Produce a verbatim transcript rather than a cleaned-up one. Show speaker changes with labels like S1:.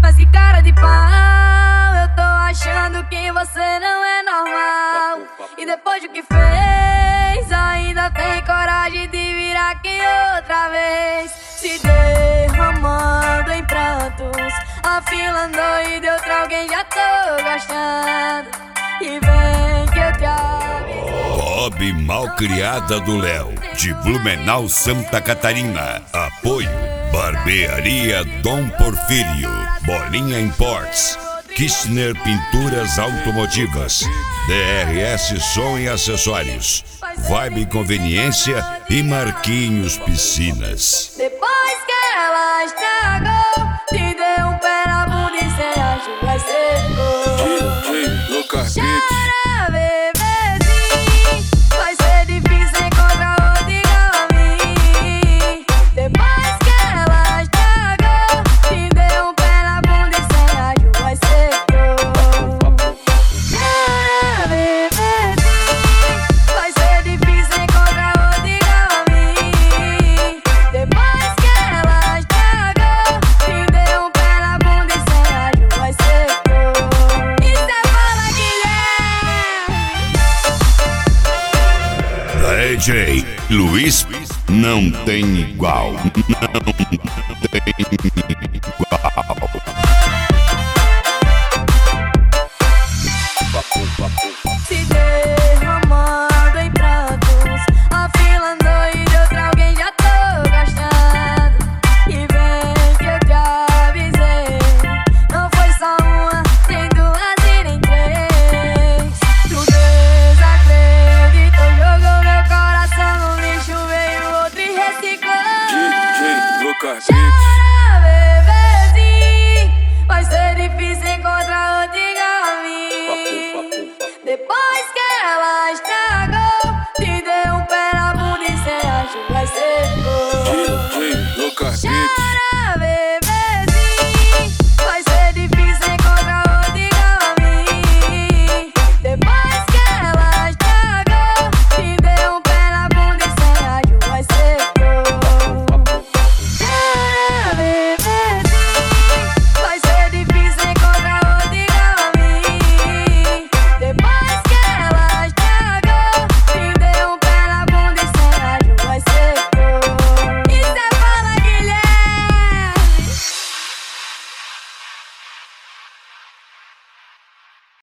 S1: Mas que cara de pau, eu tô achando que você não é normal. E depois do que fez, ainda tem coragem de vir aqui outra vez. Se derramando em prantos, afilando e de outra alguém já tô gostando. E vem que eu te aviso.
S2: Hobby Malcriada do Léo, de Blumenau, Santa Catarina. Apoio Barbearia Dom Porfírio, Bolinha Imports, Kirchner Pinturas Automotivas, D R S Som e Acessórios, Vibe Conveniência e Marquinhos Piscinas.
S1: Depois que ela estragou, te deu um pé na bunda e cê acha que vai ser gol.
S3: D J Lucas Beats.
S1: Chora, bebezinho, vai ser difícil encontrar outro igual a mim. Depois que ela estragou, te deu um pé na bunda e cê acha que vai ser gol. Chora, bebezinho, vai ser difícil encontrar outro igual a mim. Depois que ela estragou, te deu um pé na bunda e cê acha que vai ser gol. E cê fala
S2: D J Luiz não tem igual. Não tem igual.
S1: se derramando em prantos, afilando e de outra alguém já tô gostando. E vem que eu te avisei, não foi só uma, nem duas e nem três. Tu desacreditou, jogou meu coração no lixo, veio outro e reciclou.
S3: D J Lucas Beats.
S1: Chora, bebezinho, vai ser difícil encontrar outro igual a mim. Depois que ela estragou, te deu um pé na bunda e cê acha que vai ser